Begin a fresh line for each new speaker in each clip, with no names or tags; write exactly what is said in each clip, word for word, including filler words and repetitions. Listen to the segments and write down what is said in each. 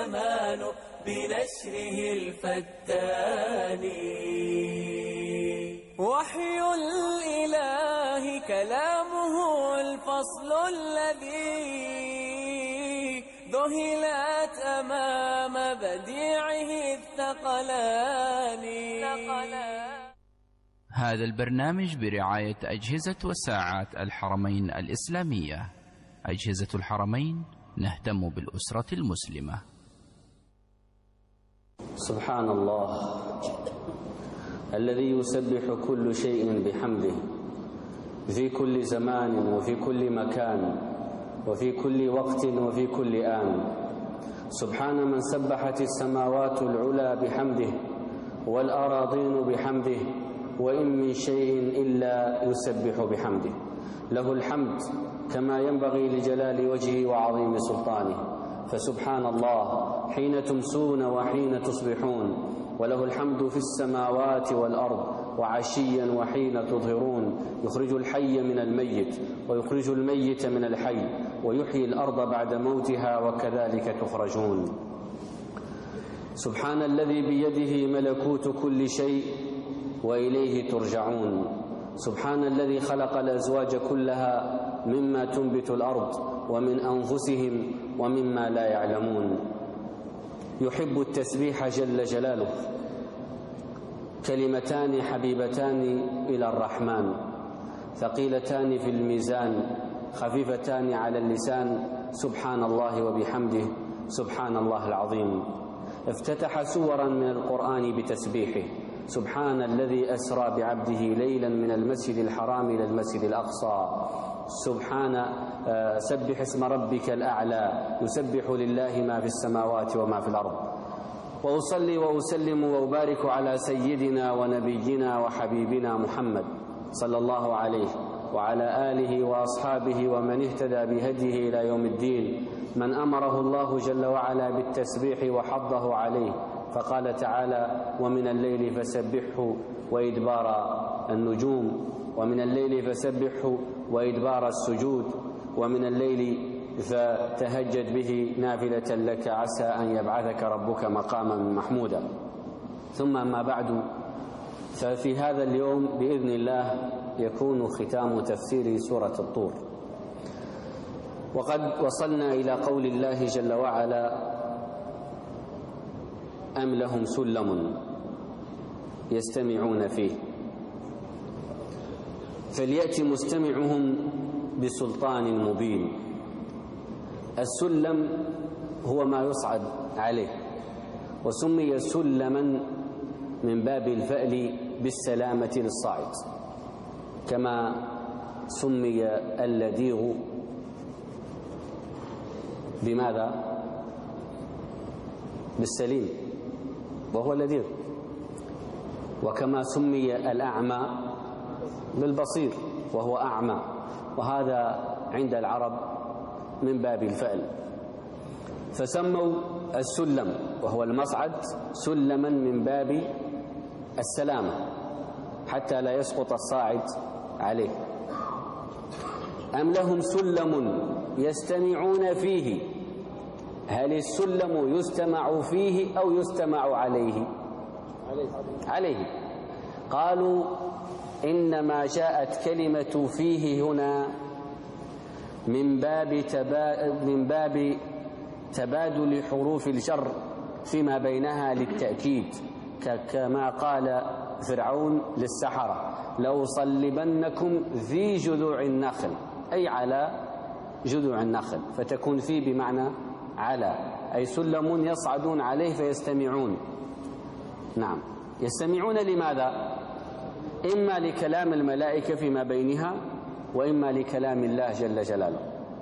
الزمان بنشره الفتان. وحي الإله كلامه الفصل الذي ذهلت أمام بديعه الثقلان.
هذا البرنامج برعاية أجهزة وساعات الحرمين الإسلامية. أجهزة الحرمين، نهتم بالأسرة المسلمة.
سبحان الله الذي يسبح كل شيء بحمده في كل زمان وفي كل مكان وفي كل وقت وفي كل آن. سبحان من سبحت السماوات العلى بحمده والأراضين بحمده وإن من شيء إلا يسبح بحمده. له الحمد كما ينبغي لجلال وجهه وعظيم سلطانه، فسبحان الله حين تمسون وحين تصبحون، وله الحمد في السماوات والأرض وعشيا وحين تظهرون. يخرج الحي من الميت ويخرج الميت من الحي ويحيي الأرض بعد موتها وكذلك تخرجون. سبحان الذي بيده ملكوت كل شيء وإليه ترجعون. سبحان الذي خلق الأزواج كلها مما تنبت الأرض ومن أنفسهم ومما لا يعلمون. يحب التسبيح جل جلاله. كلمتان حبيبتان إلى الرحمن، ثقيلتان في الميزان، خفيفتان على اللسان. سبحان الله وبحمده سبحان الله العظيم. افتتح سورا من القرآن بتسبيحه. سبحان الذي أسرى بعبده ليلا من المسجد الحرام إلى المسجد الأقصى. سبحان سبح اسم ربك الأعلى. يسبح لله ما في السماوات وما في الأرض. وأصلي وأسلم وأبارك على سيدنا ونبينا وحبيبنا محمد صلى الله عليه وعلى آله وأصحابه ومن اهتدى بهديه إلى يوم الدين، من أمره الله جل وعلا بالتسبيح وحضه عليه، فقال تعالى: ومن الليل فسبحه وإدبار النجوم، ومن الليل فسبحه وإدبار السجود، ومن الليل فتهجد به نافلة لك عسى أن يبعثك ربك مقاما محمودا. ثم ما بعد، ففي هذا اليوم بإذن الله يكون ختام تفسير سورة الطور، وقد وصلنا إلى قول الله جل وعلا: أم لهم سلم يستمعون فيه فليأتي مستمعهم بسلطان مبين. السلم هو ما يصعد عليه، وسمي سلما من باب الفأل بالسلامة للصاعد، كما سمي اللديغ بماذا؟ بالسليم، وهو اللديغ. وكما سمي الأعمى بالبصير وهو أعمى، وهذا عند العرب من باب الفأل. فسموا السلم وهو المصعد سلما من باب السلامة حتى لا يسقط الصاعد عليه. أم لهم سلم يستمعون فيه. هل السلم يستمع فيه أو يستمع عليه؟ عليه. قالوا إنما جاءت كلمة فيه هنا من باب تبا... من باب تبادل حروف الجر فيما بينها للتأكيد، كما قال فرعون للسحرة: لأصلبنكم في جذوع النخل، أي على جذوع النخل، فتكون في بمعنى على، أي سلم يصعدون عليه فيستمعون. نعم، يستمعون لماذا؟ إما لكلام الملائكة فيما بينها، وإما لكلام الله جل جلاله.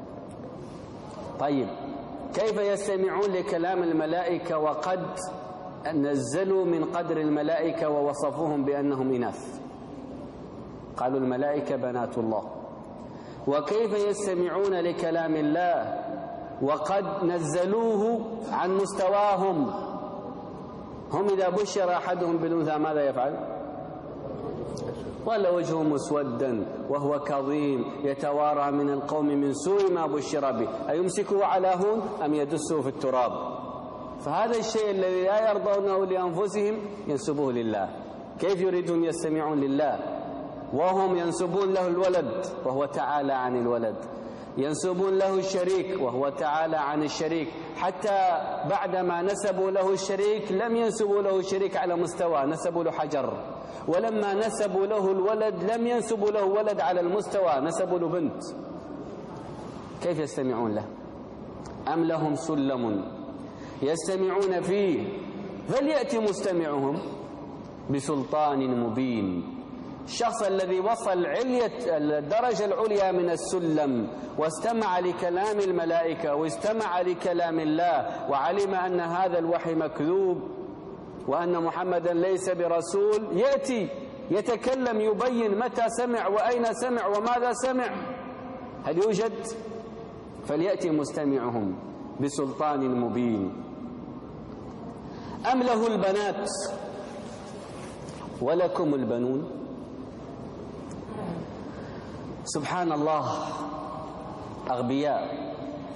طيب، كيف يستمعون لكلام الملائكة وقد نزلوا من قدر الملائكة ووصفوهم بأنهم إناث؟ قالوا الملائكة بنات الله. وكيف يستمعون لكلام الله وقد نزلوه عن مستواهم؟ هم إذا بشر أحدهم بالأنثى ماذا يفعل؟ ولا وجهه مسودا وهو كظيم يتوارى من القوم من سوء ما بشر به، أيمسكه على هون أم يدسه في التراب؟ فهذا الشيء الذي لا يرضونه لأنفسهم ينسبوه لله. كيف يريدون يستمعون لله وهم ينسبون له الولد وهو تعالى عن الولد، ينسبون له الشريك وهو تعالى عن الشريك، حتى بعدما نسبوا له الشريك لم ينسبوا له الشريك على مستوى، نسبوا له حجر. ولما نسبوا له الولد لم ينسبوا له ولد على المستوى، نسبوا له بنت. كيف يستمعون له؟ أم لهم سلم يستمعون فيه فليأتي مستمعهم بسلطان مبين. الشخص الذي وصل علية الدرجة العليا من السلم واستمع لكلام الملائكة واستمع لكلام الله وعلم أن هذا الوحي مكذوب وأن محمدا ليس برسول، يأتي يتكلم يبين متى سمع وأين سمع وماذا سمع. هل يوجد؟ فليأتي مستمعهم بسلطان مبين. أم له البنات ولكم البنون. سبحان الله، أغبياء.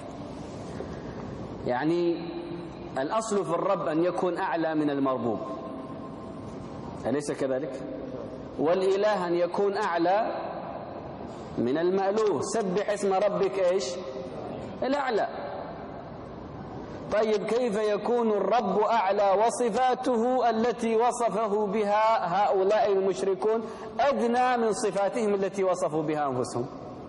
يعني الأصل في الرب أن يكون أعلى من المربوب، أليس كذلك؟ والإله أن يكون أعلى من المألوه. سبح اسم ربك إيش؟ الأعلى. طيب كيف يكون الرب أعلى وصفاته التي وصفه بها هؤلاء المشركون أدنى من صفاتهم التي وصفوا بها أنفسهم؟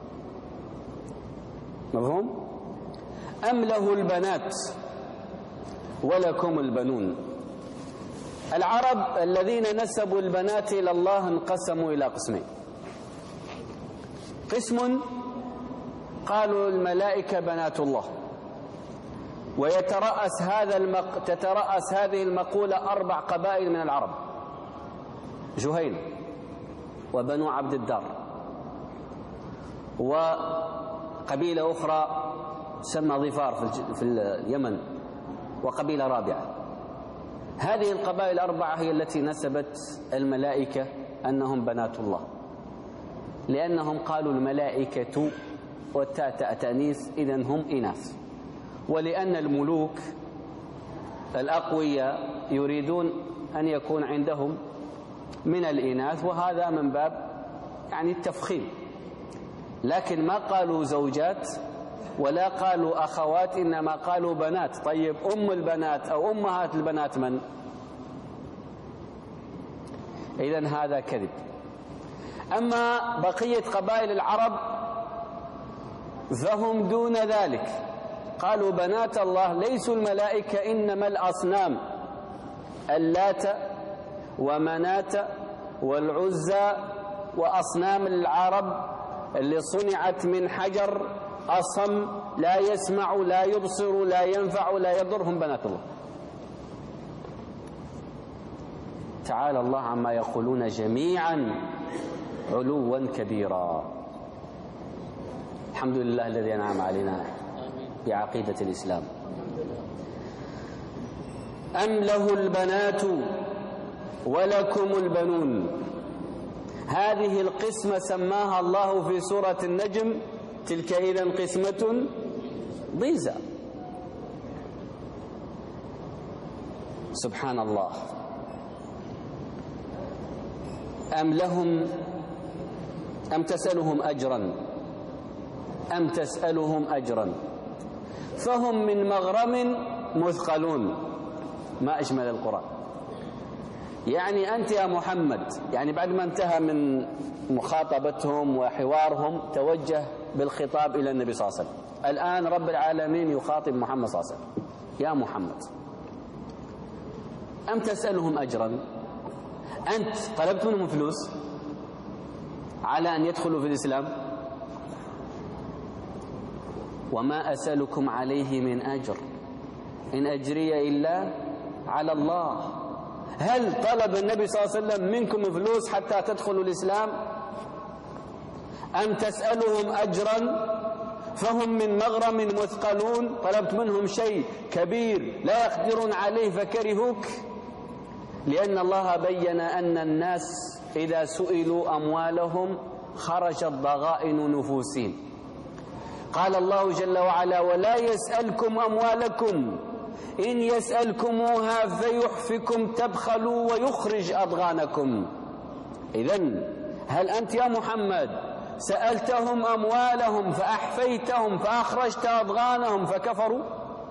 مفهوم؟ أم له البنات ولكم البنون. العرب الذين نسبوا البنات إلى الله انقسموا إلى قسمين. قسم قالوا الملائكة بنات الله، ويترأس هذا المق... تترأس هذه المقولة أربع قبائل من العرب: جهيل وبنو عبد الدار، وقبيلة أخرى تسمى ظفار في, الج... في اليمن، وقبيلة رابعة. هذه القبائل الأربعة هي التي نسبت الملائكة أنهم بنات الله، لأنهم قالوا الملائكة والتاء تاء تأنيث إذن هم إناث، ولأن الملوك الأقوياء يريدون أن يكون عندهم من الإناث، وهذا من باب يعني التفخيم. لكن ما قالوا زوجات ولا قالوا أخوات، إنما قالوا بنات. طيب أم البنات أو أمهات البنات من؟ إذن هذا كذب. أما بقية قبائل العرب فهم دون ذلك، قالوا بنات الله ليسوا الملائكة إنما الأصنام، اللات ومنات والعزى، وأصنام العرب اللي صنعت من حجر أصم لا يسمع لا يبصر لا ينفع لا يضر، هم بنات الله. تعالى الله عما يقولون جميعا علوا كبيرا. الحمد لله الذي أنعم علينا بعقيدة الإسلام. أم له البنات ولكم البنون. هذه القسمة سماها الله في سورة النجم تلك إذن قسمة ضيزى. سبحان الله. أم لهم أم تسألهم أجرا أم تسألهم أجرا فهم من مغرم مثقلون. ما أجمل القرآن. يعني أنت يا محمد، يعني بعد ما انتهى من مخاطبتهم وحوارهم توجه بالخطاب إلى النبي صلى الله عليه وسلم. الآن رب العالمين يخاطب محمد صلى الله عليه وسلم: يا محمد أم تسألهم أجرا؟ أنت طلبت منهم فلوس على أن يدخلوا في الإسلام؟ وما أسألكم عليه من أجر إن أجري إلا على الله. هل طلب النبي صلى الله عليه وسلم منكم فلوس حتى تدخلوا الإسلام؟ أم تسألهم أجرا فهم من مغرم مثقلون. طلبت منهم شيء كبير لا يقدرون عليه فكرهوك؟ لأن الله بين أن الناس إذا سئلوا أموالهم خرجت ضغائن نفوسهم. قال الله جل وعلا: ولا يسألكم أموالكم إن يسألكموها فيحفكم تبخلوا ويخرج أضغانكم. إذن هل أنت يا محمد سألتهم أموالهم فأحفيتهم فأخرجت أضغانهم فكفروا؟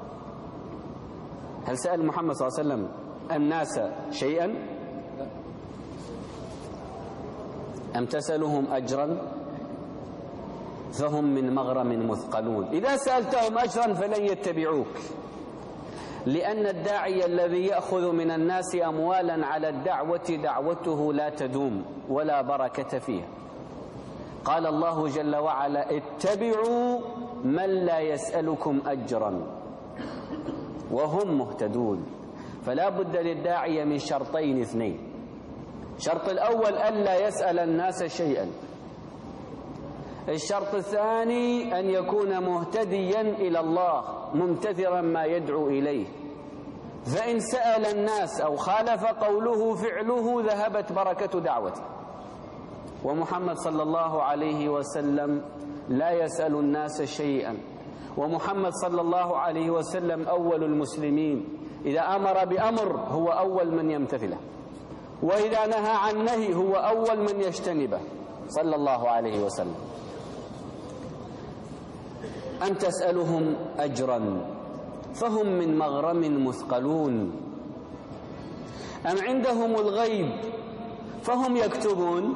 هل سأل محمد صلى الله عليه وسلم الناس شيئا أم تسألهم أجرا؟ فهم من مغرم مثقلون. إذا سألتهم أجرا فلن يتبعوك، لأن الداعي الذي يأخذ من الناس أموالا على الدعوة دعوته لا تدوم ولا بركة فيها. قال الله جل وعلا: اتبعوا من لا يسألكم أجرا وهم مهتدون. فلا بد للداعية من شرطين اثنين: الشرط الأول ألا يسأل الناس شيئا، الشرط الثاني أن يكون مهتديا إلى الله ممتثرا ما يدعو إليه. فإن سأل الناس أو خالف قوله فعله ذهبت بركة دعوته. ومحمد صلى الله عليه وسلم لا يسأل الناس شيئا، ومحمد صلى الله عليه وسلم أول المسلمين، إذا أمر بأمر هو أول من يمتثله، وإذا نهى عن نهي هو أول من يجتنبه صلى الله عليه وسلم. أن تسألهم أجرا فهم من مغرم مثقلون، أم عندهم الغيب فهم يكتبون.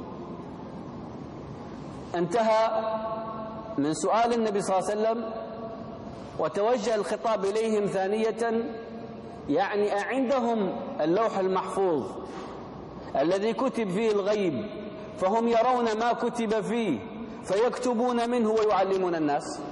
انتهى من سؤال النبي صلى الله عليه وسلم وتوجه الخطاب إليهم ثانية، يعني أعندهم اللوح المحفوظ الذي كتب فيه الغيب فهم يرون ما كتب فيه فيكتبون منه ويعلمون الناس،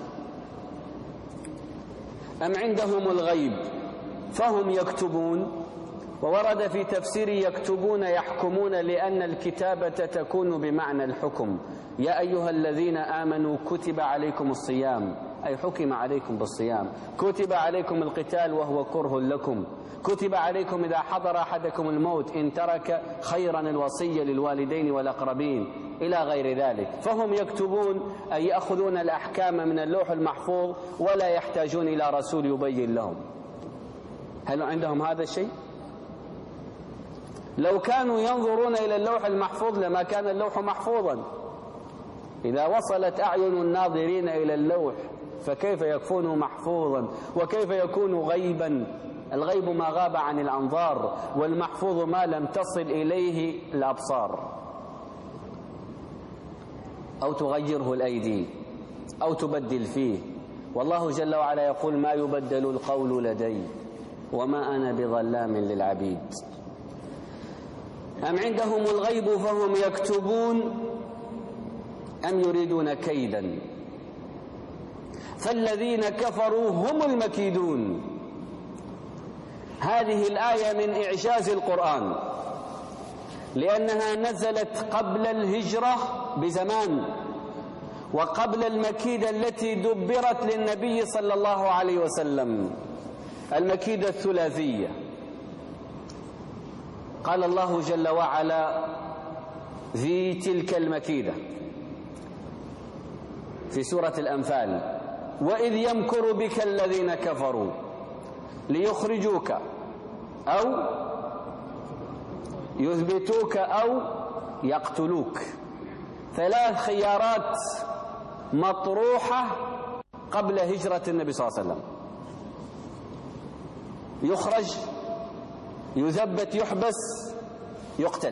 أم عندهم الغيب فهم يكتبون. وورد في تفسير يكتبون يحكمون، لأن الكتابة تكون بمعنى الحكم. يا أيها الذين آمنوا كتب عليكم الصيام، أي حكم عليكم بالصيام. كتب عليكم القتال وهو كره لكم. كتب عليكم إذا حضر أحدكم الموت إن ترك خيرا الوصية للوالدين والأقربين إلى غير ذلك. فهم يكتبون أي يأخذون الأحكام من اللوح المحفوظ ولا يحتاجون إلى رسول يبين لهم. هل عندهم هذا الشيء؟ لو كانوا ينظرون إلى اللوح المحفوظ لما كان اللوح محفوظا. إذا وصلت أعين الناظرين إلى اللوح فكيف يكون محفوظا وكيف يكون غيبا؟ الغيب ما غاب عن الأنظار، والمحفوظ ما لم تصل إليه الأبصار. أو تغيره الأيدي أو تبدل فيه. والله جل وعلا يقول: ما يبدل القول لدي وما أنا بظلام للعبيد. أم عندهم الغيب فهم يكتبون أم يريدون كيدا فالذين كفروا هم المكيدون. هذه الآية من إعجاز القرآن، لأنها نزلت قبل الهجرة بزمان وقبل المكيدة التي دبرت للنبي صلى الله عليه وسلم، المكيدة الثلاثية. قال الله جل وعلا في تلك المكيدة في سورة الأنفال: وإذ يمكر بك الذين كفروا ليخرجوك أو يثبتوك أو يقتلوك. ثلاث خيارات مطروحة قبل هجرة النبي صلى الله عليه وسلم: يخرج، يثبت، يحبس، يقتل.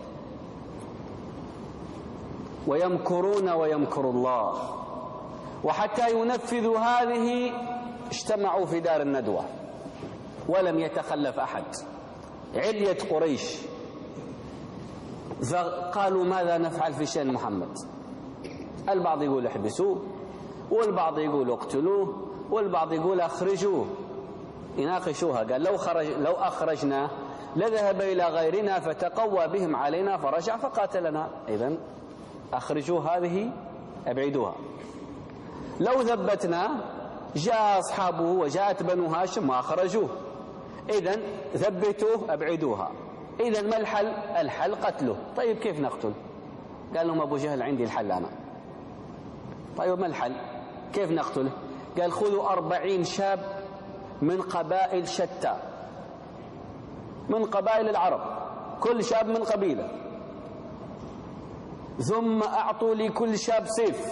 ويمكرون ويمكر الله. وحتى ينفذوا هذه اجتمعوا في دار الندوة ولم يتخلف أحد، علية قريش. فقالوا: ماذا نفعل في شأن محمد؟ البعض يقول احبسوه، والبعض يقول اقتلوه، والبعض يقول اخرجوه. يناقشوها. قال: لو خرج لو أخرجناه لذهب إلى غيرنا فتقوى بهم علينا فرجع فقاتلنا. إذن أخرجوه، هذه أبعدوها. لو ثبتنا جاء أصحابه وجاءت بنو هاشم وأخرجوه، إذن ثبتوه أبعدوها. إذن ما الحل؟ الحل قتله. طيب كيف نقتل؟ قال لهم أبو جهل: عندي الحل أنا. طيب ما الحل؟ كيف نقتله؟ قال: خذوا أربعين شاب من قبائل شتى، من قبائل العرب، كل شاب من قبيلة. ثم أعطوا لكل شاب سيف،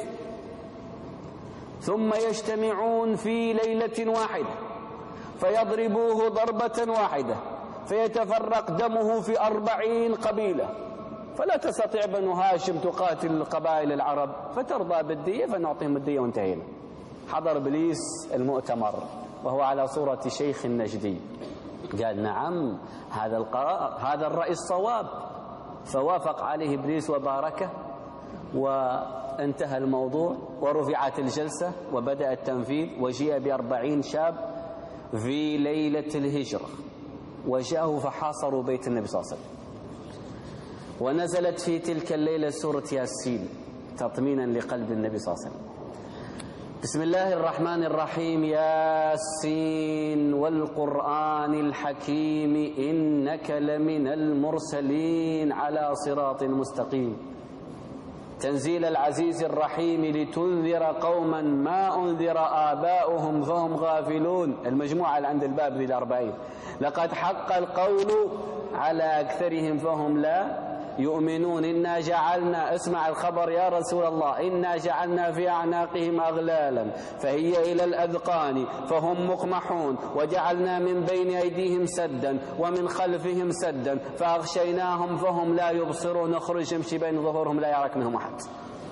ثم يجتمعون في ليلة واحدة فيضربوه ضربة واحدة فيتفرق دمه في أربعين قبيلة، فلا تستطيع بنو هاشم تقاتل قبائل العرب، فترضى بالدية فنعطيهم الدية وانتهينا. حضر إبليس المؤتمر وهو على صورة شيخ نجدي، قال نعم هذا القرار هذا الرأي الصواب، فوافق عليه إبليس وباركه، وانتهى الموضوع ورفعت الجلسة وبدأ التنفيذ. وجيء بأربعين شاب في ليلة الهجرة وجاءوا فحاصروا بيت النبي صلى الله عليه وسلم، ونزلت في تلك الليلة سورة ياسين تطمينا لقلب النبي صلى الله عليه وسلم. بسم الله الرحمن الرحيم. ياسين والقرآن الحكيم إنك لمن المرسلين على صراط مستقيم تنزيل العزيز الرحيم لتنذر قوما ما أنذر آباؤهم فهم غافلون. المجموعة اللي عند الباب ذي الأربعين. لقد حق القول على أكثرهم فهم لا يؤمنون. إنا جعلنا، اسمع الخبر يا رسول الله، إنا جعلنا في أعناقهم أغلالا فهي إلى الأذقان فهم مقمحون، وجعلنا من بين أيديهم سدا ومن خلفهم سدا فأغشيناهم فهم لا يبصرون. اخرج امشي بين ظهورهم لا يراك منهم أحد.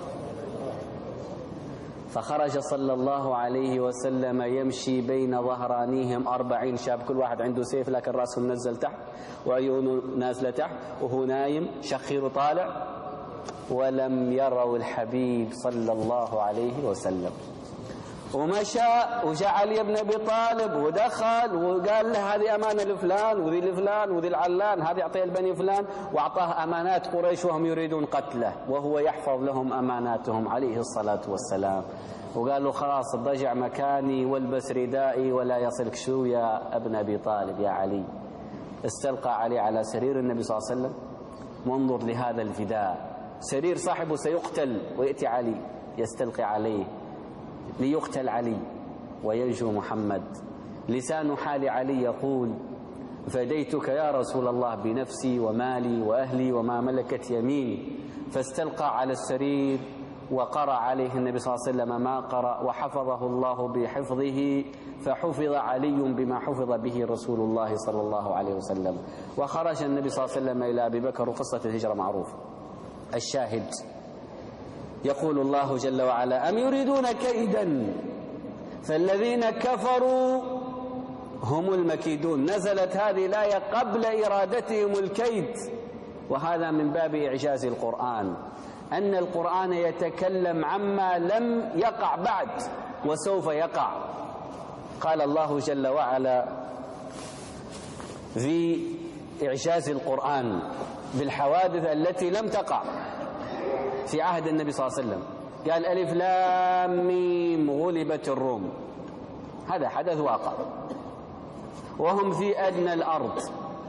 فخرج صلى الله عليه وسلم يمشي بين ظهرانيهم أربعين شاب، كل واحد عنده سيف لكن رأسه منزل تحت وعيونه نازلة تحت وهو نايم شخيره طالع، ولم يروا الحبيب صلى الله عليه وسلم. ومشى وجاء علي بن أبي طالب ودخل وقال له هذه أمانة لفلان وذي لفلان وذي العلان، هذه أعطيها لبني فلان، وأعطاه أمانات قريش وهم يريدون قتله وهو يحفظ لهم أماناتهم عليه الصلاة والسلام. وقال له خلاص ضجع مكاني والبس ردائي ولا يصلك شو يا ابن أبي طالب يا علي. استلقى علي على سرير النبي صلى الله عليه وسلم. وانظر لهذا الفداء، سرير صاحبه سيقتل ويأتي علي يستلقي عليه ليقتل علي وينجو محمد. لسان حال علي يقول فديتك يا رسول الله بنفسي ومالي وأهلي وما ملكت يميني. فاستلقى على السرير وقرأ عليه النبي صلى الله عليه وسلم ما قرأ، وحفظه الله بحفظه، فحفظ علي بما حفظ به رسول الله صلى الله عليه وسلم. وخرج النبي صلى الله عليه وسلم إلى أبي بكر، وقصة الهجرة معروفة. الشاهد يقول الله جل وعلا أم يريدون كيدا فالذين كفروا هم المكيدون. نزلت هذه الآية قبل إرادتهم الكيد، وهذا من باب إعجاز القرآن، أن القرآن يتكلم عما لم يقع بعد وسوف يقع. قال الله جل وعلا في إعجاز القرآن بالحوادث التي لم تقع في عهد النبي صلى الله عليه وسلم. قال ألف لام ميم غلبت الروم، هذا حدث واقع، وهم في أدنى الأرض.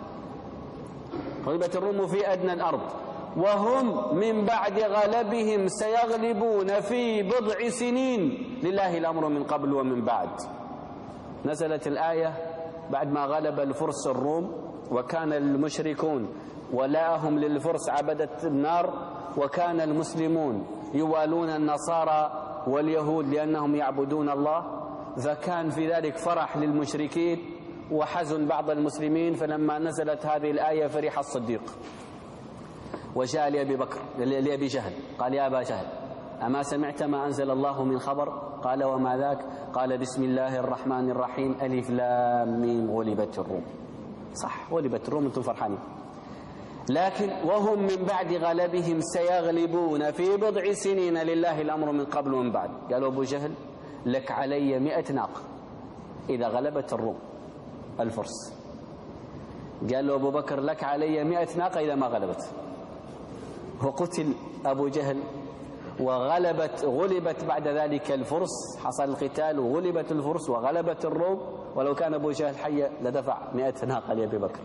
غلبت الروم في أدنى الأرض وهم من بعد غلبهم سيغلبون في بضع سنين لله الأمر من قبل ومن بعد. نزلت الآية بعد ما غلب الفرس الروم، وكان المشركون ولاهم للفرس عبدة النار، وكان المسلمون يوالون النصارى واليهود لأنهم يعبدون الله، فكان في ذلك فرح للمشركين وحزن بعض المسلمين. فلما نزلت هذه الآية فرح الصديق وجاء لأبي بكر لأبي جهل قال يا أبا جهل أما سمعت ما أنزل الله من خبر؟ قال وما ذاك؟ قال بسم الله الرحمن الرحيم ألف لام ميم غلبت الروم. صح غلبت الروم أنتم فرحانين، لكن وهم من بعد غلبهم سيغلبون في بضع سنين لله الأمر من قبل ومن بعد. قالوا أبو جهل لك علي مئة ناقة إذا غلبت الروم الفرس. قال له أبو بكر لك علي مئة ناقة إذا ما غلبت. وقتل أبو جهل وغلبت غلبت بعد ذلك الفرس، حصل القتال وغلبت الفرس وغلبت الروم. ولو كان أبو جهل حيا لدفع مئة ناقة لأبي بكر.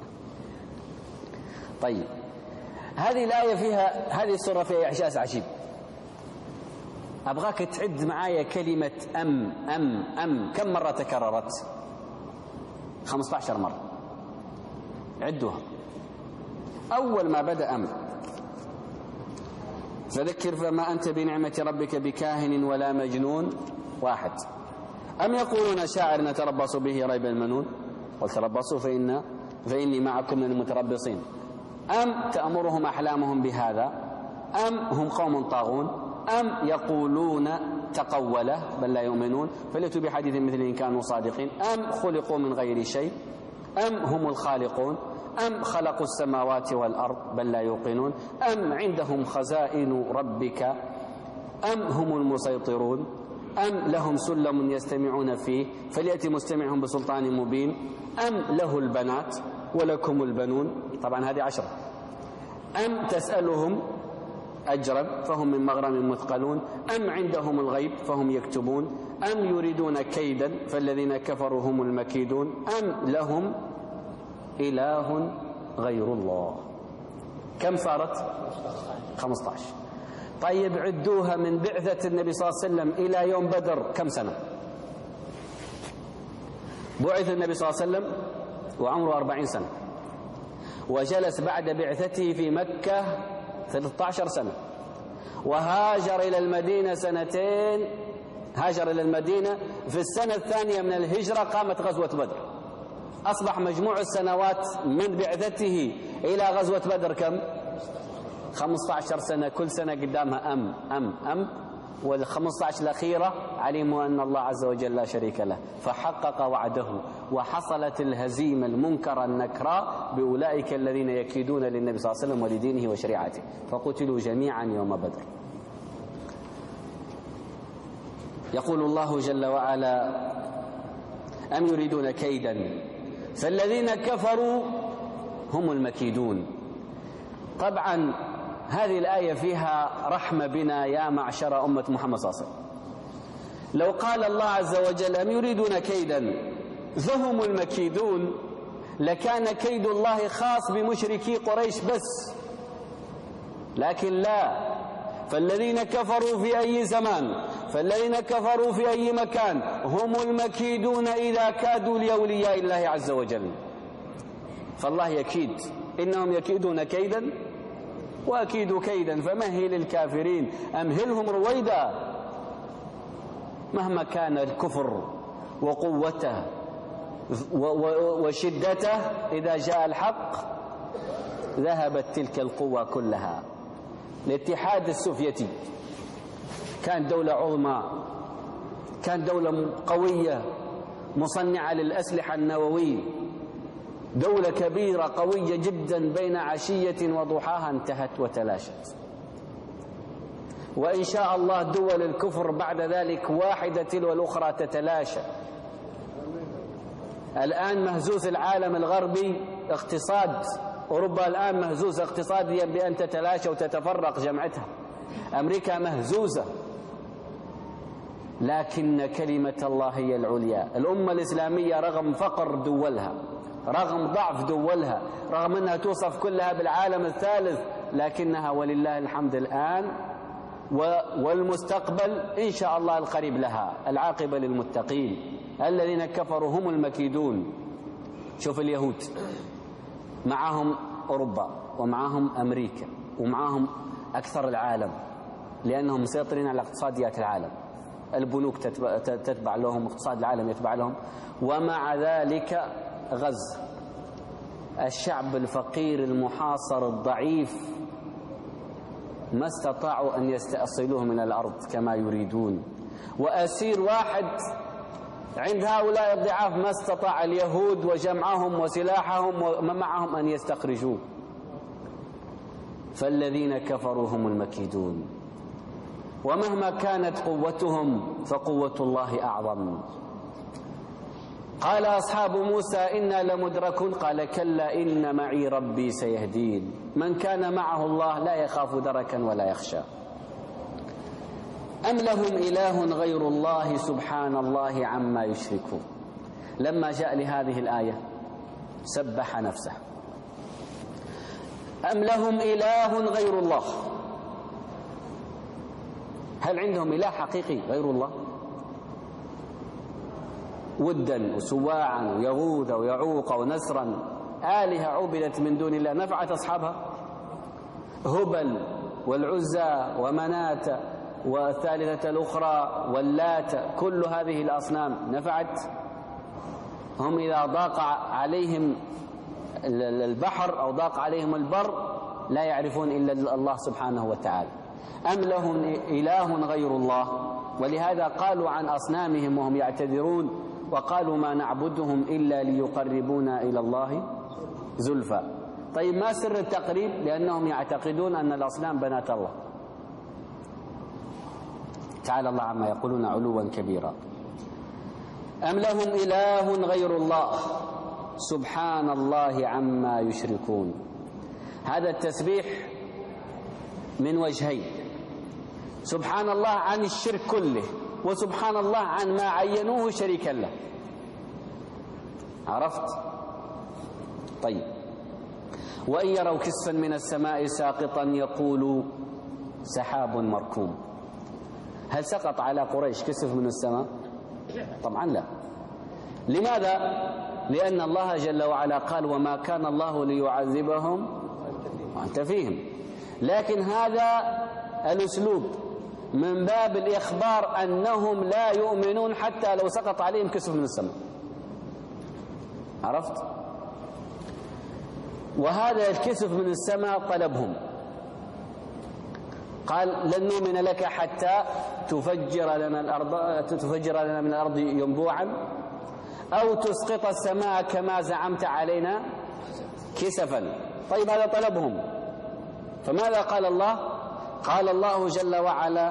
طيب هذه الآية فيها، هذه السورة فيها إعجاز عجيب. أبغاك تعد معايا كلمة أم أم أم كم مرة تكررت؟ خمسة عشر مرة. عدوها. أول ما بدأ أمر فذكر فما أنت بنعمة ربك بكاهن ولا مجنون. واحد. أم يقولون شاعر نتربص به ريب المنون قل تربصوا فإن فإني معكم من المتربصين. أم تأمرهم أحلامهم بهذا أم هم قوم طاغون أم يقولون تقوله بل لا يؤمنون فليأتوا بحديث مثله إن كانوا صادقين. أم خلقوا من غير شيء أم هم الخالقون أم خلقوا السماوات والأرض بل لا يوقنون أم عندهم خزائن ربك أم هم المسيطرون أم لهم سلم يستمعون فيه فليأتي مستمعهم بسلطان مبين أم له البنات ولكم البنون. طبعا هذه عشرة. أم تسألهم أجرا فهم من مغرم مثقلون أم عندهم الغيب فهم يكتبون أم يريدون كيدا فالذين كفروا هم المكيدون أم لهم إله غير الله. كم صارت؟ خمسة عشر. طيب عدوها من بعثة النبي صلى الله عليه وسلم إلى يوم بدر كم سنة؟ بعث النبي صلى الله عليه وسلم وعمره أربعين سنة وجلس بعد بعثته في مكة ثلاثة عشر سنة وهاجر إلى المدينة سنتين. هاجر إلى المدينة في السنة الثانية من الهجرة قامت غزوة بدر. أصبح مجموع السنوات من بعثته إلى غزوة بدر كم؟ خمسة عشر سنة. كل سنة قدامها أم أم أم والخمسة عشر الأخيرة علموا أن الله عز وجل لا شريك له فحقق وعده وحصلت الهزيمة المنكرة النكراء بأولئك الذين يكيدون للنبي صلى الله عليه وسلم ولدينه وشريعته فقتلوا جميعا يوم بدر. يقول الله جل وعلا أم يريدون كيدا فالذين كفروا هم المكيدون. طبعا هذه الآية فيها رحمة بنا يا معشر أمة محمد صلى الله عليه وسلم. لو قال الله عز وجل أم يريدون كيدا فهم المكيدون لكان كيد الله خاص بمشركي قريش بس، لكن لا، فالذين كفروا في أي زمان فالذين كفروا في أي مكان هم المكيدون إذا كادوا لأولياء الله عز وجل. فالله يكيد، إنهم يكيدون كيدا وأكيد كيدا فمهل الكافرين أمهلهم رويدا. مهما كان الكفر وقوته وشدته إذا جاء الحق ذهبت تلك القوة كلها. الاتحاد السوفيتي كان دولة عظمى، كان دولة قوية مصنعة للأسلحة النووية، دولة كبيرة قوية جدا بين عشية وضحاها انتهت وتلاشت. وإن شاء الله دول الكفر بعد ذلك واحدة تلو الأخرى تتلاشى. الآن مهزوز العالم الغربي اقتصاد أوروبا، الآن مهزوزة اقتصاديا بأن تتلاشى وتتفرق جمعتها. أمريكا مهزوزة، لكن كلمة الله هي العليا. الأمة الإسلامية رغم فقر دولها، رغم ضعف دولها، رغم أنها توصف كلها بالعالم الثالث، لكنها ولله الحمد الآن والمستقبل إن شاء الله القريب لها العاقبة للمتقين. الذين كفروا هم المكيدون. شوف اليهود معهم أوروبا ومعهم أمريكا ومعهم أكثر العالم لأنهم مسيطرين على اقتصاديات العالم، البنوك تتبع لهم، اقتصاد العالم يتبع لهم، ومع ذلك غزة الشعب الفقير المحاصر الضعيف ما استطاعوا أن يستأصلوه من الأرض كما يريدون. وأسير واحد عند هؤلاء الضعاف ما استطاع اليهود وجمعهم وسلاحهم وما معهم أن يستخرجوه. فالذين كفروا هم المكيدون، ومهما كانت قوتهم فقوة الله أعظم. قال أصحاب موسى إنا لمدركون قال كلا إن معي ربي سيهدين. من كان معه الله لا يخاف دركا ولا يخشى. أم لهم إله غير الله سبحان الله عما يشركون. لما جاء لهذه الآية سبح نفسه. أم لهم إله غير الله؟ هل عندهم إله حقيقي غير الله؟ ودا وسواعا ويغوث ويعوق ونسرا، آلهة عبدت من دون الله نفعت أصحابها؟ هبل والعزى ومناة والثالثة الأخرى واللات، كل هذه الأصنام نفعت؟ هم إذا ضاق عليهم البحر أو ضاق عليهم البر لا يعرفون إلا الله سبحانه وتعالى. أم لهم إله غير الله؟ ولهذا قالوا عن أصنامهم وهم يعتذرون وقالوا ما نعبدهم إلا ليقربونا إلى الله زلفى. طيب ما سر التقريب؟ لأنهم يعتقدون أن الأصنام بنات الله. تعالى الله عما يقولون علوا كبيرا. أم لهم إله غير الله سبحان الله عما يشركون. هذا التسبيح من وجهين، سبحان الله عن الشرك كله، وسبحان الله عن ما عينوه شريكا له. عرفت؟ طيب، وإن يروا كسفا من السماء ساقطا يقولوا سحاب مركوم. هل سقط على قريش كسف من السماء؟ طبعا لا. لماذا؟ لأن الله جل وعلا قال وما كان الله ليعذبهم وأنت فيهم. لكن هذا الأسلوب من باب الإخبار أنهم لا يؤمنون حتى لو سقط عليهم كسف من السماء. عرفت؟ وهذا الكسف من السماء طلبهم، قال لن نؤمن لك حتى تفجر لنا الأرض تفجر لنا من الأرض ينبوعا أو تسقط السماء كما زعمت علينا كسفا. طيب هذا طلبهم، فماذا قال الله؟ قال الله جل وعلا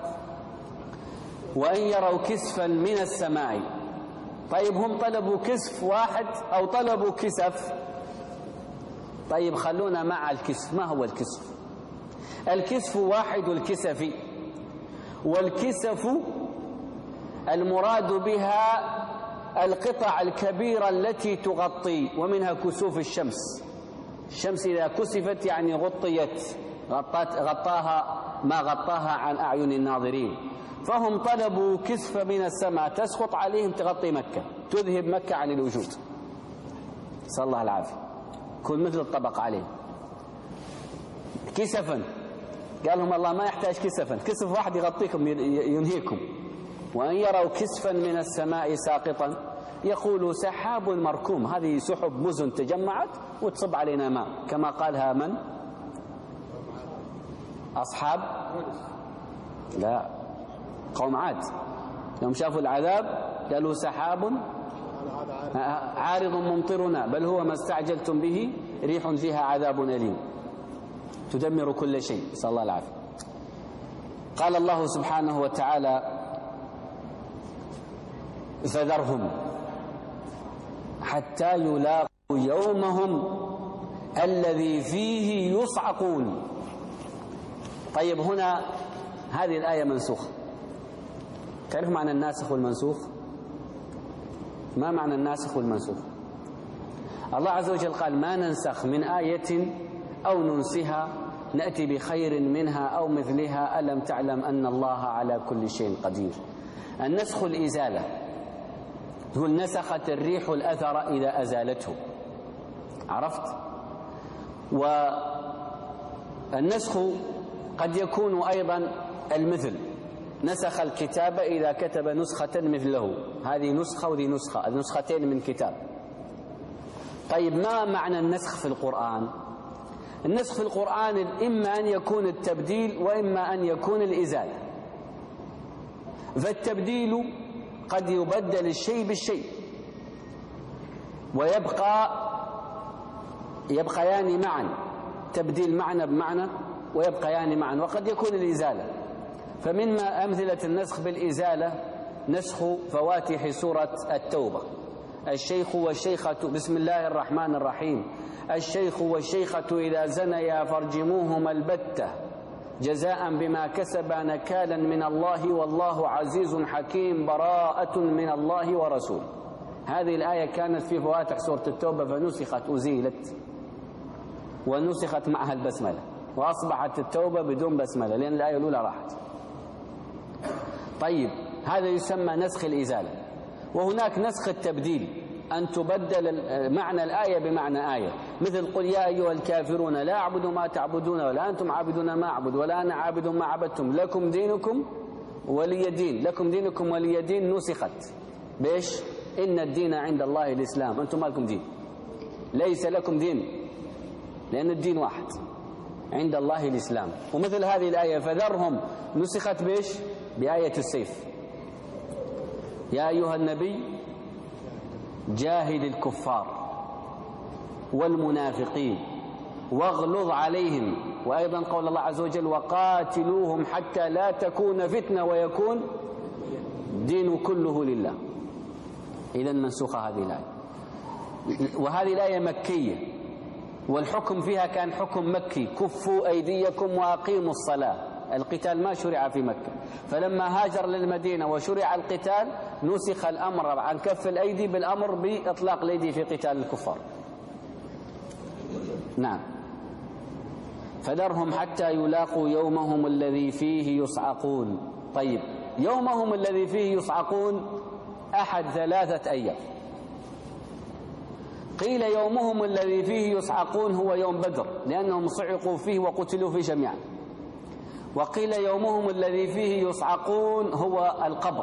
وإن يروا كسفا من السماء. طيب هم طلبوا كسف واحد أو طلبوا كسف؟ طيب خلونا مع الكسف. ما هو الكسف؟ الكسف واحد الكسف، والكسف المراد بها القطع الكبيرة التي تغطي، ومنها كسوف الشمس. الشمس إذا كسفت يعني غطيت، غطت غطاها ما غطاها عن أعين الناظرين. فهم طلبوا كسف من السماء تسقط عليهم تغطي مكة، تذهب مكة عن الوجود، نسأل الله العافية، كن مثل الطبق عليه كسفا. قال لهم الله ما يحتاج كسفا، كسف واحد يغطيكم ينهيكم. وأن يروا كسفا من السماء ساقطا يقولوا سحاب مركوم. هذه سحب مزن تجمعت وتصب علينا ماء، كما قالها من؟ أصحاب لا قوم عاد، يوم شافوا العذاب قالوا سحاب عارض ممطرنا بل هو ما استعجلتم به ريح فيها عذاب أليم تدمر كل شيء، نسأل الله العافية. قال الله سبحانه وتعالى فذرهم حتى يلاقوا يومهم الذي فيه يصعقون. طيب هنا هذه الآية منسوخة. تعرف معنى الناسخ والمنسوخ؟ ما معنى الناسخ والمنسوخ؟ الله عز وجل قال ما ننسخ من آية أو ننسها نأتي بخير منها أو مثلها ألم تعلم أن الله على كل شيء قدير. النسخ الإزالة، يقول نسخت الريح الأثر إذا أزالته. عرفت؟ والنسخ قد يكون أيضا المثل، نسخ الكتاب إذا كتب نسخة مثله، هذه نسخة وذي نسخة، النسختين من كتاب. طيب ما معنى النسخ في القرآن؟ النسخ في القرآن إما أن يكون التبديل وإما أن يكون الإزالة. فالتبديل قد يبدل الشيء بالشيء ويبقى يبقيان معا، تبديل معنى بمعنى ويبقيان معا. وقد يكون الإزالة، فمن أمثلة النسخ بالإزالة نسخ فواتح سورة التوبة، الشيخ والشيخة بسم الله الرحمن الرحيم، الشيخ والشيخة إذا زنيا فارجموهما البتة جزاء بما كسبا نكالا من الله والله عزيز حكيم براءة من الله ورسوله. هذه الآية كانت في فواتح سورة التوبة فنسخت أزيلت ونسخت معها البسملة وأصبحت التوبة بدون بسملة لأن الآية الأولى راحت. طيب هذا يسمى نسخ الإزالة. وهناك نسخ التبديل، أن تبدل معنى الآية بمعنى آية، مثل قل يا أيها الكافرون لا أعبد ما تعبدون ولا أنتم عابدون ما أعبد ولا أنا عابد ما عبدتم لكم دينكم ولي دين. لكم دينكم ولي دين نسخت بإيش؟ إن الدين عند الله الإسلام. أنتم ما لكم دين، ليس لكم دين، لأن الدين واحد عند الله الإسلام. ومثل هذه الآية فذرهم نسخت بإيش؟ بآية السيف. يا أيها النبي جاهد الكفار والمنافقين واغلظ عليهم. وأيضا قول الله عز وجل وقاتلوهم حتى لا تكون فتنة ويكون الدين كله لله. إذن منسوخة هذه الآية، وهذه الآية مكية، والحكم فيها كان حكم مكي: كفوا أيديكم وأقيموا الصلاة. القتال ما شرع في مكة، فلما هاجر للمدينة وشرع القتال نسخ الأمر عن كف الأيدي بالأمر بإطلاق الأيدي في قتال الكفار. نعم. فذرهم حتى يلاقوا يومهم الذي فيه يصعقون. طيب، يومهم الذي فيه يصعقون أحد ثلاثة أيام. قيل يومهم الذي فيه يصعقون هو يوم بدر، لأنهم صعقوا فيه وقتلوا فيه جميعا. وقيل يومهم الذي فيه يصعقون هو القبر،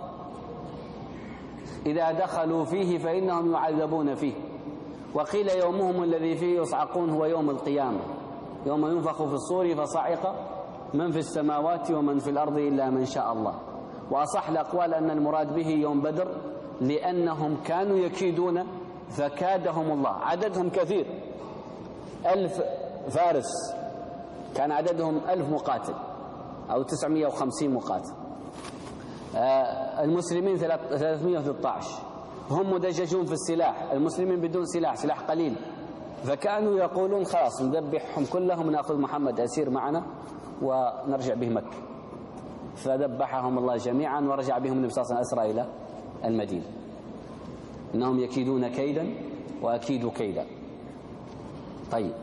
إذا دخلوا فيه فإنهم يعذبون فيه. وقيل يومهم الذي فيه يصعقون هو يوم القيامة، يوم ينفخ في الصور فصعق من في السماوات ومن في الأرض إلا من شاء الله. وأصح الأقوال أن المراد به يوم بدر، لأنهم كانوا يكيدون فكادهم الله. عددهم كثير، ألف فارس، كان عددهم ألف مقاتل أو تسعمائة وخمسين مقاتل. آه المسلمين ثلاثمائة وثلاثة عشر، هم مدججون في السلاح، المسلمين بدون سلاح، سلاح قليل. فكانوا يقولون خلاص نذبحهم كلهم، نأخذ محمد أسير معنا ونرجع به مكة. فذبحهم الله جميعا ورجع بهم النبي صلى الله عليه وسلم أسرى إلى المدينة. إنهم يكيدون كيدا وأكيد كيدا. طيب،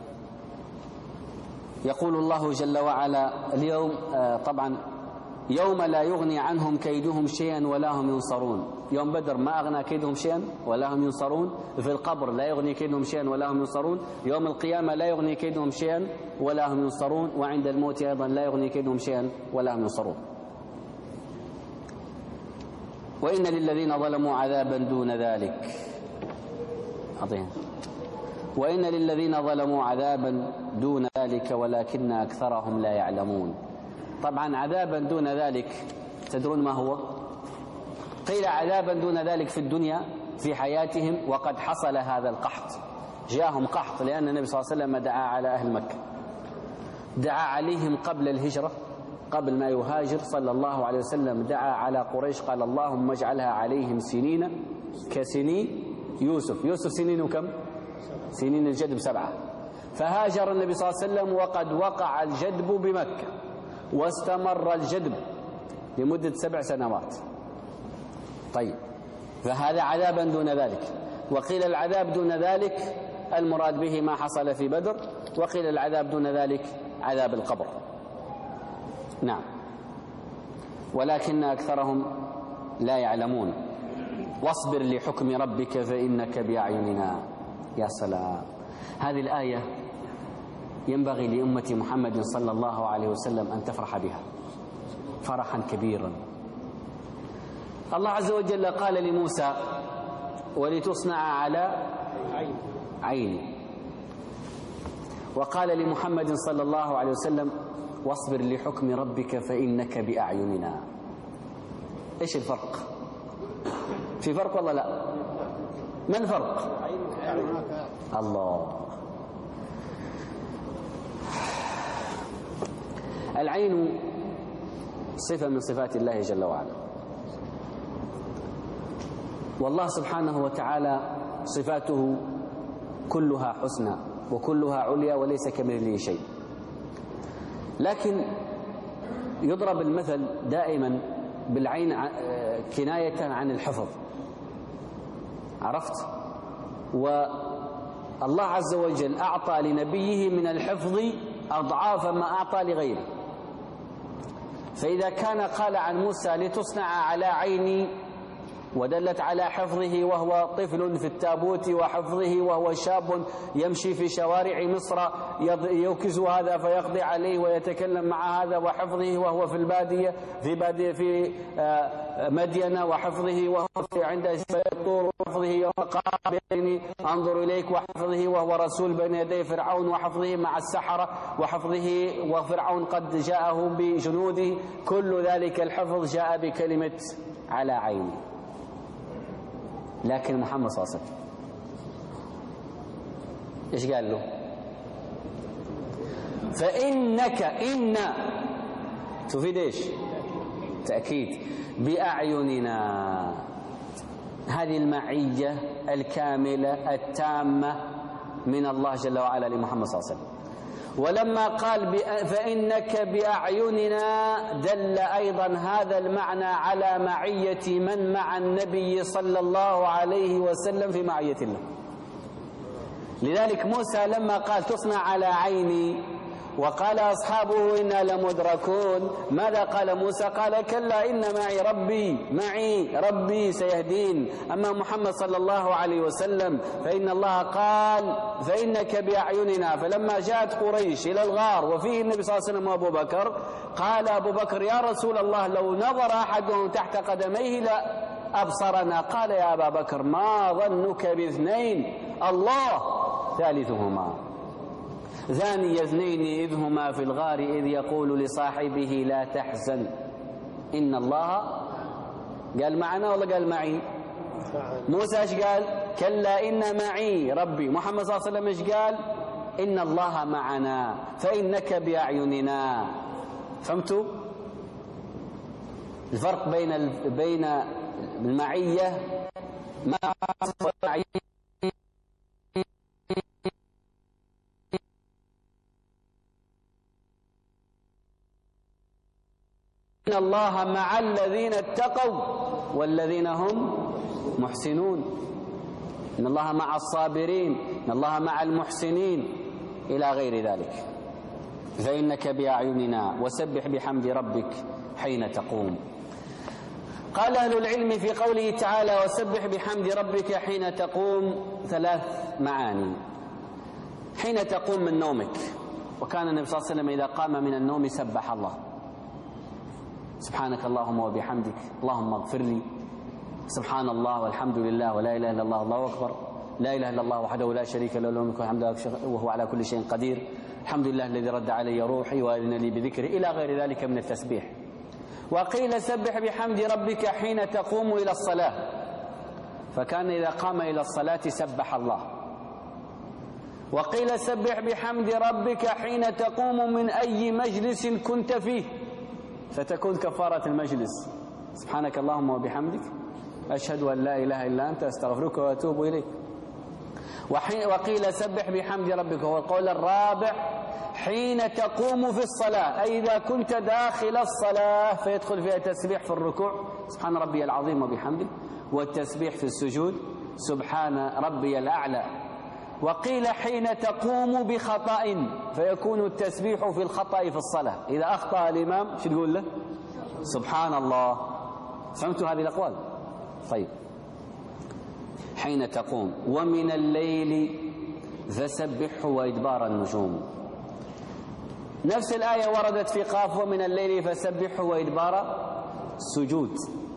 يقول الله جل وعلا اليوم آه طبعا يوم لا يغني عنهم كيدهم شيئا ولا هم ينصرون. يوم بدر ما أغنى كيدهم شيئا ولا هم ينصرون، في القبر لا يغني كيدهم شيئا ولا هم ينصرون، يوم القيامة لا يغني كيدهم شيئا ولا هم ينصرون، وعند الموت أيضا لا يغني كيدهم شيئا ولا هم ينصرون. وإن للذين ظلموا عذابا دون ذلك. عظيم. وإن للذين ظلموا عذابا دون ذلك ولكن أكثرهم لا يعلمون. طبعا عذابا دون ذلك تدرون ما هو؟ قيل عذابا دون ذلك في الدنيا في حياتهم، وقد حصل هذا القحط، جاءهم قحط لأن النبي صلى الله عليه وسلم دعا على أهل مكة، دعا عليهم قبل الهجرة، قبل ما يهاجر صلى الله عليه وسلم دعا على قريش قال اللهم اجعلها عليهم سنين كسنين يوسف. يوسف سنين كم؟ سنين الجدب سبعة. فهاجر النبي صلى الله عليه وسلم وقد وقع الجدب بمكة، واستمر الجدب لمدة سبع سنوات. طيب، فهذا عذابا دون ذلك. وقيل العذاب دون ذلك المراد به ما حصل في بدر، وقيل العذاب دون ذلك عذاب القبر. نعم. ولكن أكثرهم لا يعلمون. واصبر لحكم ربك فإنك بأعيننا. يا سلام، هذه الآية ينبغي لأمة محمد صلى الله عليه وسلم أن تفرح بها فرحا كبيرا. الله عز وجل قال لموسى ولتصنع على عيني، وقال لمحمد صلى الله عليه وسلم واصبر لحكم ربك فإنك بأعيننا. إيش الفرق؟ في فرق والله لا؟ ما الفرق؟ الله. العين صفة من صفات الله جل وعلا، والله سبحانه وتعالى صفاته كلها حسنى وكلها عليا وليس كمثله شيء. لكن يضرب المثل دائما بالعين كناية عن الحفظ، عرفت؟ والله عز وجل أعطى لنبيه من الحفظ أضعاف ما أعطى لغيره. فإذا كان قال عن موسى لتصنع على عيني ودلت على حفظه وهو طفل في التابوت، وحفظه وهو شاب يمشي في شوارع مصر يوكز هذا فيقضي عليه ويتكلم مع هذا، وحفظه وهو في البادية في بادية في مدينة، وحفظه وهو في عند الطور، وحفظه يوم قال بيني أنظر إليك، وحفظه وهو رسول بين يدي فرعون، وحفظه مع السحرة، وحفظه وفرعون قد جاءه بجنوده. كل ذلك الحفظ جاء بكلمة على عيني. لكن محمد صلى الله عليه وسلم ايش قال له؟ فإنك إن تفيد ايش؟ تأكيد. بأعيننا، هذه المعية الكاملة التامة من الله جل وعلا لمحمد صلى الله عليه وسلم. ولما قال فإنك بأعيننا دل أيضا هذا المعنى على معية من مع النبي صلى الله عليه وسلم في معية الله. لذلك موسى لما قال تصنع على عيني وقال أصحابه إنا لمدركون، ماذا قال موسى؟ قال كلا إن معي ربي معي ربي سيهدين. أما محمد صلى الله عليه وسلم فإن الله قال فإنك بأعيننا. فلما جاءت قريش إلى الغار وفيه النبي صلى الله عليه وسلم وأبو بكر، قال أبو بكر يا رسول الله لو نظر أحدهم تحت قدميه لأبصرنا. قال يا أبا بكر ما ظنك باثنين الله ثالثهما ثاني اثنين إذ هما في الغار إذ يقول لصاحبه لا تحزن إن الله. قال معنا ولا قال معي؟ موسى ايش قال؟ كلا إن معي ربي. محمد صلى الله عليه وسلم ايش قال؟ إن الله معنا فإنك بأعيننا. فهمتوا الفرق بين بين المعية مع المعية؟ إن الله مع الذين اتقوا والذين هم محسنون. إن الله مع الصابرين، إن الله مع المحسنين إلى غير ذلك. فإنك بأعيننا وسبح بحمد ربك حين تقوم. قال أهل العلم في قوله تعالى وسبح بحمد ربك حين تقوم ثلاث معاني. حين تقوم من نومك، وكان النبي صلى الله عليه وسلم إذا قام من النوم سبح الله، سبحانك اللهم وبحمدك اللهم اغفر لي، سبحان الله والحمد لله ولا إله إلا الله الله أكبر، لا إله إلا الله وحده لا شريك له له الملك والحمد وهو على كل شيء قدير، الحمد لله الذي رد علي روحي وأذن لي بذكره، إلى غير ذلك من التسبيح. وقيل سبح بحمد ربك حين تقوم إلى الصلاة، فكان إذا قام إلى الصلاة سبح الله. وقيل سبح بحمد ربك حين تقوم من أي مجلس كنت فيه، فتكون كفارة المجلس سبحانك اللهم وبحمدك أشهد أن لا إله إلا أنت أستغفرك وأتوب إليك. وقيل سبح بحمد ربك، هو القول الرابع، حين تقوم في الصلاة، أي إذا كنت داخل الصلاة فيدخل فيها تسبيح في الركوع سبحان ربي العظيم وبحمده، والتسبيح في السجود سبحان ربي الأعلى. وقيل حين تقوم بخطأ، فيكون التسبيح في الخطأ في الصلاة، إذا أخطأ الإمام شو تقول له؟ سبحان الله. فهمتوا هذه الأقوال؟ طيب. حين تقوم. ومن الليل فسبحه وإدبار النجوم. نفس الآية وردت في قاف ومن الليل فسبحه وإدبار السجود.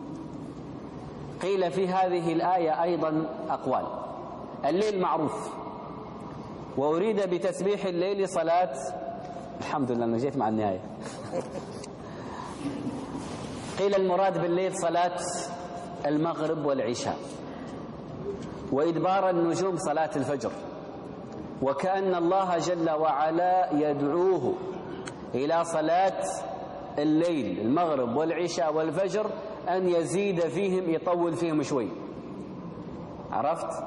قيل في هذه الآية أيضا أقوال. الليل معروف، وأريد بتسبيح الليل صلاة، الحمد لله أنا جيت مع النهاية. قيل المراد بالليل صلاة المغرب والعشاء، وإدبار النجوم صلاة الفجر. وكأن الله جل وعلا يدعوه إلى صلاة الليل المغرب والعشاء والفجر أن يزيد فيهم، يطول فيهم شوي، عرفت؟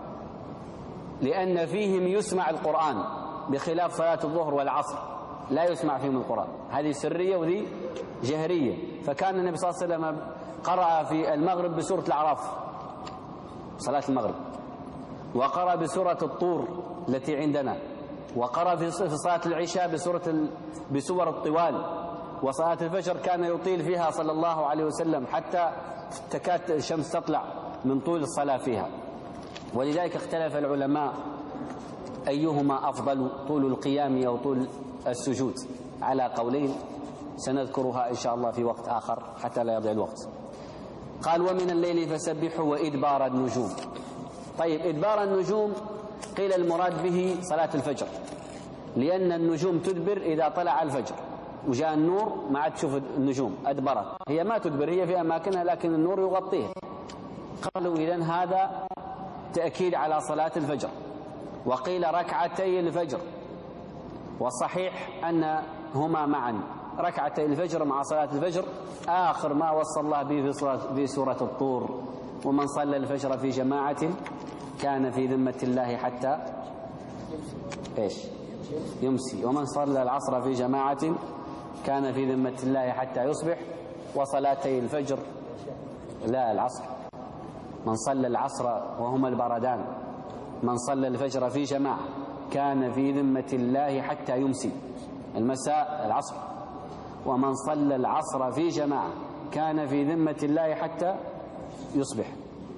لأن فيهم يسمع القرآن بخلاف صلاة الظهر والعصر لا يسمع فيهم القرآن، هذه سرية وذي جهرية. فكان النبي صلى الله عليه وسلم قرأ في المغرب بسورة الأعراف صلاة المغرب، وقرأ بسورة الطور التي عندنا، وقرأ في صلاة العشاء بسورة بسور الطوال، وصلاة الفجر كان يطيل فيها صلى الله عليه وسلم حتى تكاد الشمس تطلع من طول الصلاة فيها. ولذلك اختلف العلماء أيهما أفضل، طول القيام أو طول السجود، على قولين سنذكرها إن شاء الله في وقت آخر حتى لا يضيع الوقت. قال ومن الليل فسبحوا وإدبار النجوم. طيب إدبار النجوم قيل المراد به صلاة الفجر، لأن النجوم تدبر إذا طلع الفجر وجاء النور ما عاد تشوف النجوم، أدبرت. هي ما تدبر، هي في أماكنها لكن النور يغطيها. قالوا إذن هذا تأكيد على صلاة الفجر. وقيل ركعتي الفجر، والصحيح أنهما معا، ركعتي الفجر مع صلاة الفجر، آخر ما وصى الله به في سورة الطور: ومن صلى الفجر في جماعة كان في ذمة الله حتى إيش يمسي، ومن صلى العصر في جماعة كان في ذمة الله حتى يصبح. وصلاتي الفجر لا العصر، من صلى العصر وهما البردان، من صلى الفجر في جماعة كان في ذمة الله حتى يمسي، المساء العصر، ومن صلى العصر في جماعة كان في ذمة الله حتى يصبح.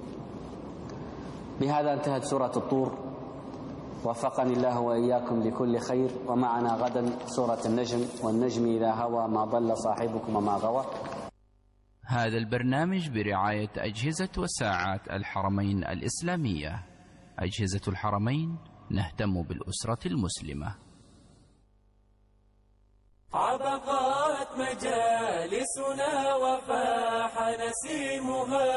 بهذا انتهت سورة الطور، وفقني الله وإياكم لكل خير. ومعنا غدا سورة النجم: والنجم إذا هوى ما ضل صاحبكم وما غوى.
هذا البرنامج برعاية أجهزة وساعات الحرمين الإسلامية. أجهزة الحرمين، نهتم بالأسرة المسلمة.
عبقات مجالسنا وفاح نسيمها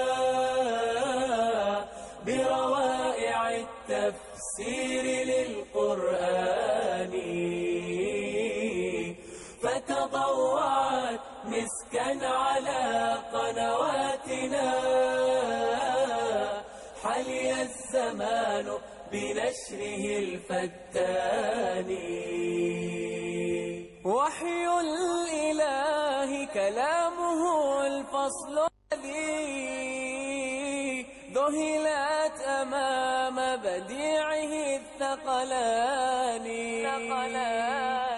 بروائع التفسير للقرآن، فتضوعت مسكا على قنواتنا، حلي الزمان بنشره الفتان. وحي الإله كلامه الفصل الذي ذهلت أمام بديعه الثقلان.